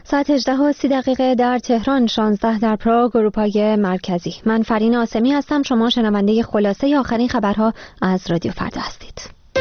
ساعت 18:30 در تهران، 16 در پراگ، اروپای مرکزی. من فرین آسمی هستم. شما شنونده خلاصه آخرین خبرها از رادیو فردا هستید.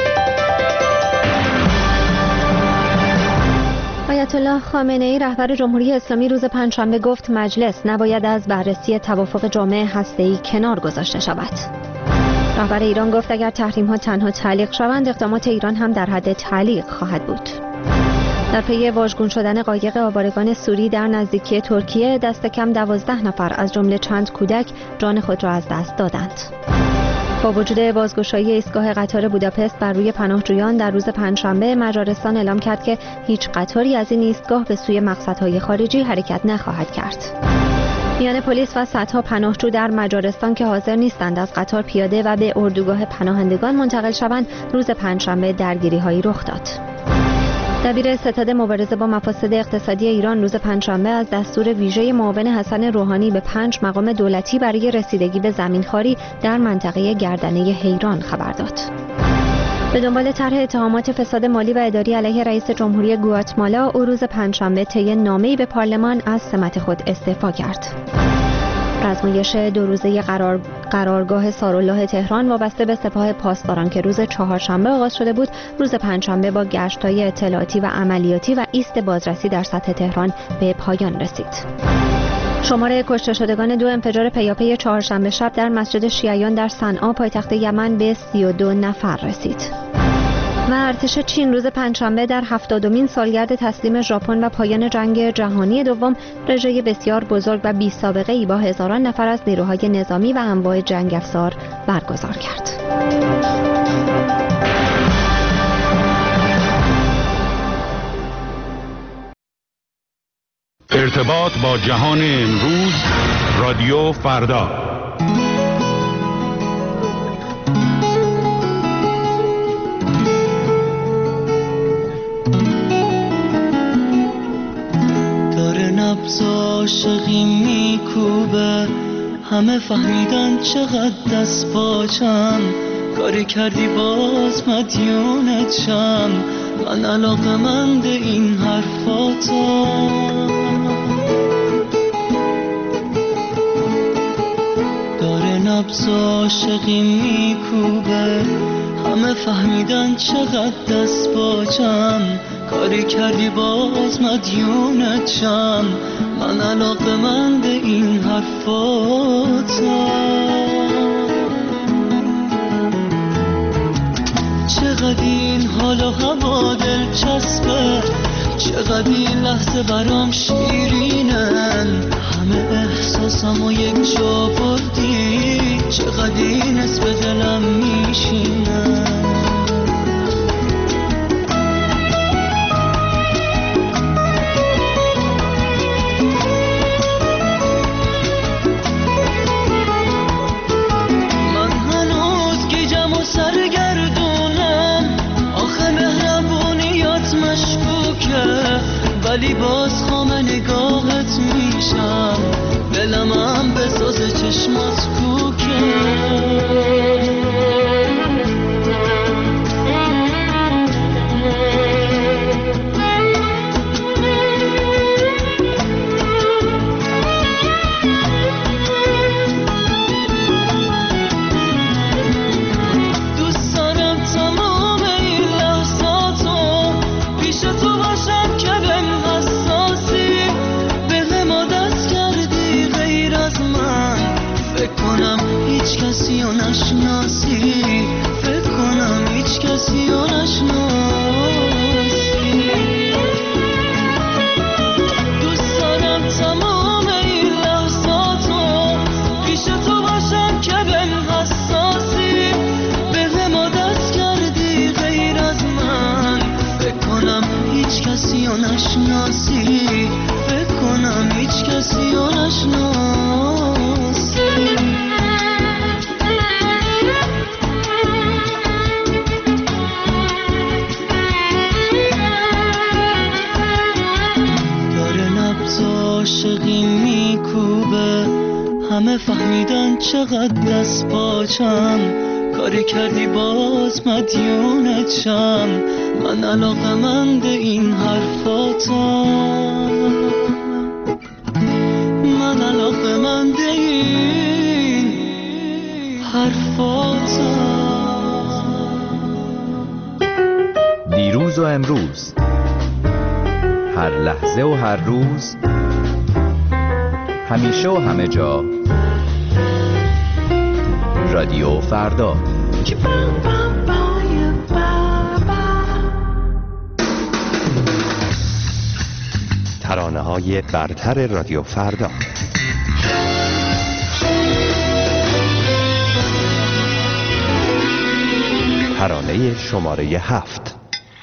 آیت الله خامنه‌ای رهبر جمهوری اسلامی روز پنجشنبه گفت مجلس نباید از بررسی توافق جامع هسته‌ای کنار گذاشته شود. رهبر ایران گفت اگر تحریم‌ها تنها تعلیق شوند، اقدامات ایران هم در حد تعلیق خواهد بود. در پی واژگون شدن قایق آوارگان سوری در نزدیکی ترکیه، دست کم 12 نفر از جمله چند کودک جان خود را از دست دادند. با وجود بازگشایی ایستگاه قطار بوداپست بر روی پناهجویان در روز پنجشنبه، مجارستان اعلام کرد که هیچ قطاری از این ایستگاه به سوی مقصدهای خارجی حرکت نخواهد کرد. میان پلیس و صدها پناهجو در مجارستان که حاضر نیستند از قطار پیاده و به اردوگاه پناهندگان منتقل شوند، روز پنجشنبه درگیری‌هایی رخ داد. دبیر ستاد مبارزه با مفاسد اقتصادی ایران روز پنجشنبه از دستور ویژه معاون حسن روحانی به 5 مقام دولتی برای رسیدگی به زمینخواری در منطقه گردنه حیران خبر داد. به دنبال طرح اتهامات فساد مالی و اداری علیه رئیس جمهوری گواتمالا، او روز پنجشنبه طی نامه‌ای به پارلمان از سمت خود استعفا کرد. آزمایش 2 روزه قرارگاه سارالله تهران وابسته به سپاه پاسداران که روز چهارشنبه آغاز شده بود، روز پنجشنبه با گشت‌های اطلاعاتی و عملیاتی و ایست بازرسی در سطح تهران به پایان رسید. شمار کشته شدگان 2 انفجار پیاپی چهارشنبه شب در مسجد شیعیان در صنعا پایتخت یمن به 32 نفر رسید. و ارتش چین روز پنجشنبه در 70مین سالگرد تسلیم ژاپن و پایان جنگ جهانی دوم، رژه بسیار بزرگ و بی سابقه ای با هزاران نفر از نیروهای نظامی و انواع جنگ افزار برگزار کرد. ارتباط با جهان امروز، رادیو فردا. عاشقی میکوبه، همه فهمیدن چقدر دست پاچم، کاری کردی باز مدیونتشم، من علاقه‌مند این حرفاتم. داره نبض عاشقی میکوبه، همه فهمیدن چقدر دست پاچم، کاری کردی باز مدیونتشم، من علاقه‌مند این حرفاتم. چقدر این حال و هوا دلچسبه، چقدر این لحظه برام شیرینن، همه احساسمو یک جا بردی، چقدر این حس به دلم میشینن. ولی باز خام نگاهت میشم، دلم هم به ساز چشمات کوکه. همه فهمیدن چقدر دست پاچم، کاری کردی باز مدیونتشم، من علاقه‌مند این حرفاتم. امروز، هر لحظه و هر روز، همیشه و همه جا. رادیو فردا. ترانه‌های برتر رادیو فردا. ترانه شماره 7.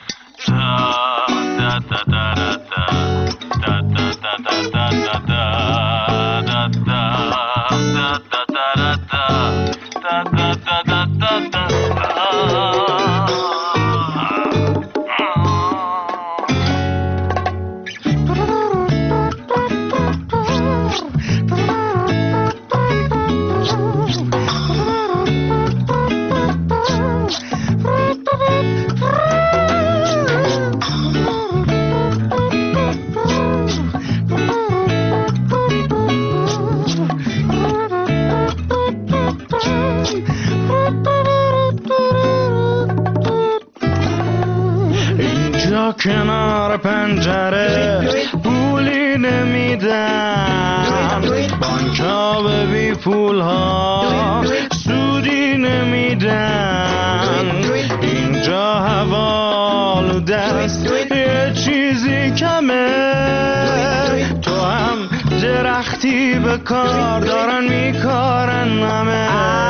کنار پنجره پولی نمیدن، بانک‌ها به بی پول‌ها سودی نمیدن. اینجا هوا آلوده است، یه چیزی کمه. تو هم درختی به کار دارن میکارن همه.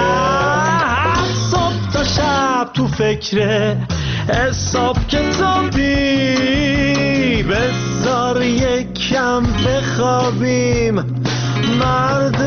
صبح تا شب تو فکره حساب کتابی، بذار یکم بخوابیم مرد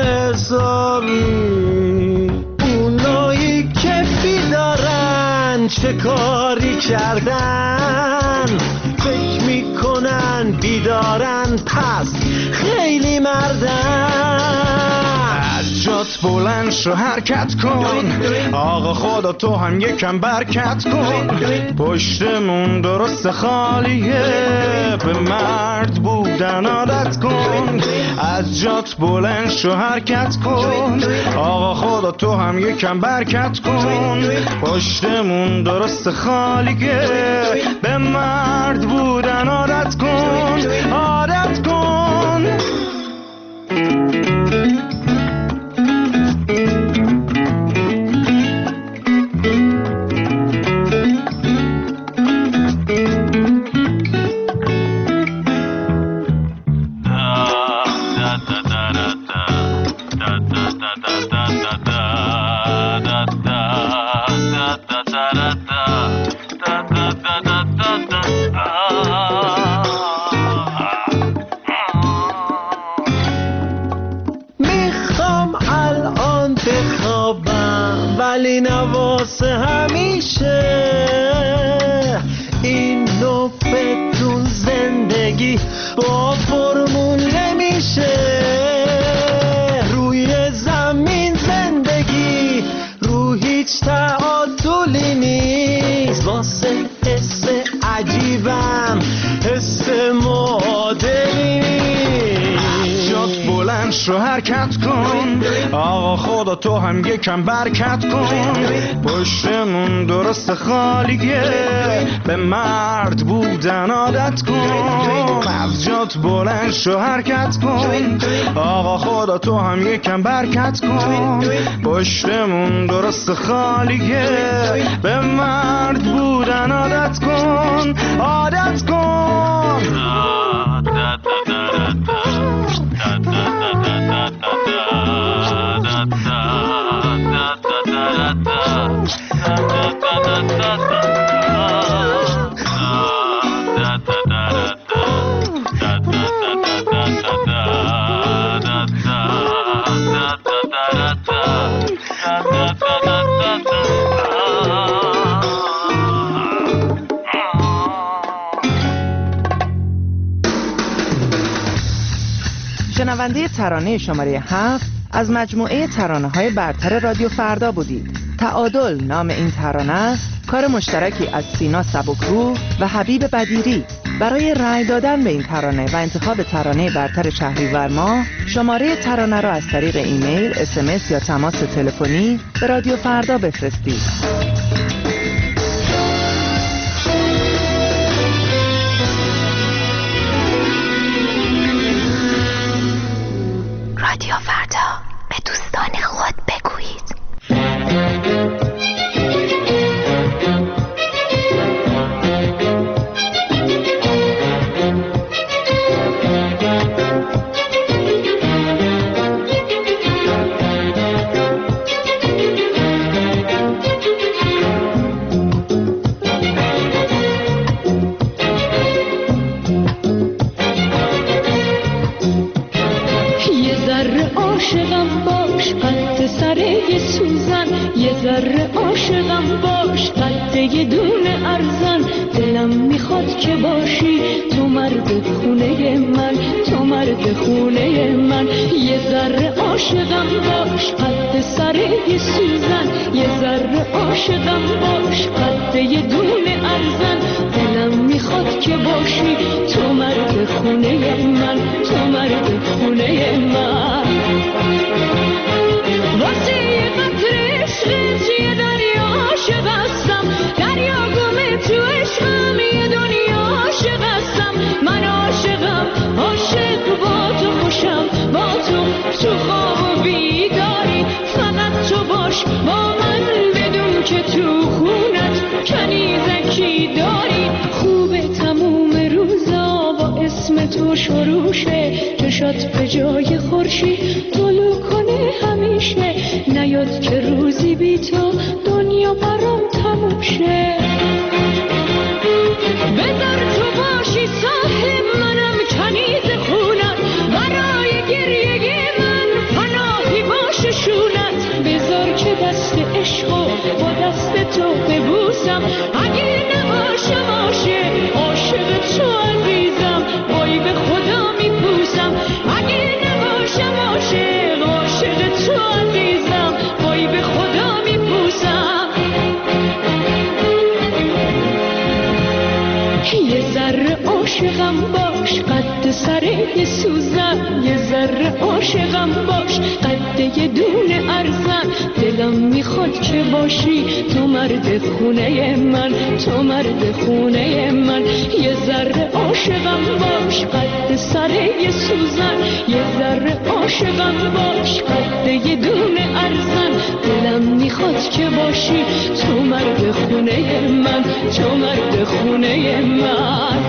حسابی. اونایی که بیدارن چه کاری کردن، فکر میکنن بیدارن پس خیلی مردن. از جات بلند شو حرکت کن، آقا خدا تو هم یکم برکت کن. پشتمون درست خالیه، به مرد بودن عادت کن. از جات بلند شو حرکت کن، آقا خدا تو هم یکم برکت کن. پشتمون درست خالیه، به مرد بودن عادت کن، عادت کن. میخوام الان بخوابم ولی نواسه همیشه. این نوبتون زندگی با فرمون نمیشه. روی زمین زندگی رو هیچ تعادلی نیست. واسه حس عجیبم حس معادلی نیست. جات بلند شو حرکت کن، آقا خدا تو هم یکم برکت کن. پشتمون درست خالیه، به مرد بودن عادت کن. از جات بلند شو حرکت کن، آقا خدا تو هم یکم برکت کن. پشتمون درست خالیه، به مرد بودن عادت کن، عادت کن. شنونده ترانه شماره 7 از مجموعه ترانه‌های برتر رادیو فردا بودید. تعادل نام این ترانه است، کار مشترکی از سینا سبکروح و حبیب بدیری. برای رأی دادن به این ترانه و انتخاب ترانه برتر شهریور ماه، شماره ترانه را از طریق ایمیل، SMS یا تماس تلفنی به رادیو فردا بفرستید. یه دونه ارزن. دلم میخواد که باشی تو مرد خونه من، تو مرد خونه من. یه ذره عاشقم باش قد سر یه سوزن، یه ذره عاشقم باش قد یه دونه ارزن. دلم میخواد که باشی تو مرد خونه من، تو مرد خونه من. واسه یه قطره عشقت یه دریا عاشق هستم، دریا گمه تو عشقم یه دنیا عاشق هستم. من عاشقم، عاشق با تو خوشم، با تو خواب و بیداری. فقط تو باش با من بدون که تو خونت کنیزکی داری. خوبه تموم روزا با اسم تو شروع شه، چشات به جای خورشید طلوع کنه همیشه. نیاد که روزی بی تو دنیا برام تموم شه. بذار تو باشی صاحب منم کنیز خونت، برای گریه من پناهی باشه شونت. بذار که دست عشقو با دست تو ببوسم، اگه نباشم عاشق تو عزیزم، وای به خدا میپوسم. اگه نباشم عاشق تو عزیزم، وای به خدا میپوسم. یه ذره عاشقم باش قد سر یه سوزن، یه ذره عاشقم باش قد یه دونه ارزن. دلم میخواد که باشی تو مرد خونه من، تو مرد خونه من. یه ذره عاشقم باش قد سر یه سوزن، یه ذره عاشقم باش قد یه دونه ارزن. دلم میخواد که باشی تو مرد خونه من، تو مرد خونه من.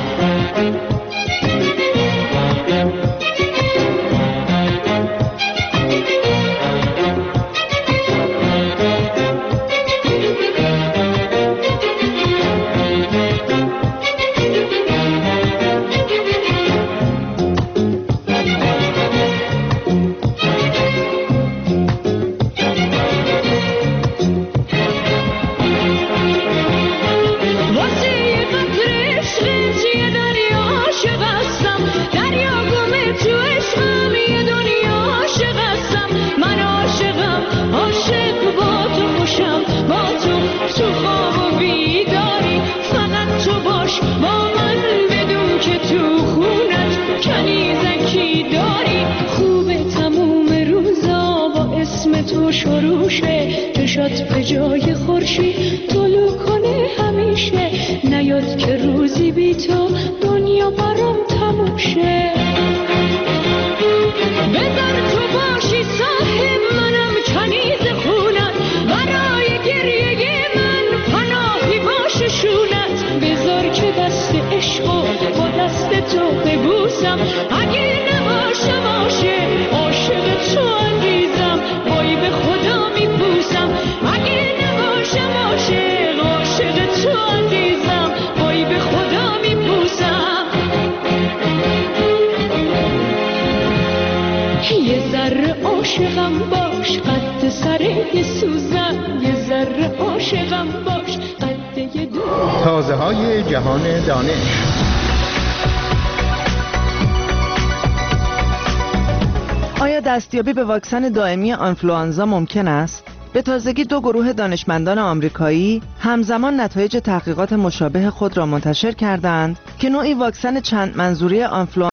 به جای خورشید طلوع کنه همیشه. نیاد که روزی بی تو دنیا برام تموم شه. بذار تو باشی صاحب منم کنیز خونت، برای گریه من پناهی باشه شونت. بذار که دست عشقو با دست تو ببوسم، اگه نباشم عاشق تو عزیزم، وای به خدا میپوسم. اگه نباشم عاشق تو عزیزم، وای به خدا میپوسم. یه ذره عاشقم باش قد سر یه سوزن، یه ذره عاشقم باش قد یه دو. تازه های جهان دانش. آیا دستیابی به واکسن دائمی آنفلوانزا ممکن است؟ به تازگی 2 گروه دانشمندان آمریکایی همزمان نتایج تحقیقات مشابه خود را منتشر کردند که نوعی واکسن چند منظوره آنفلوانزا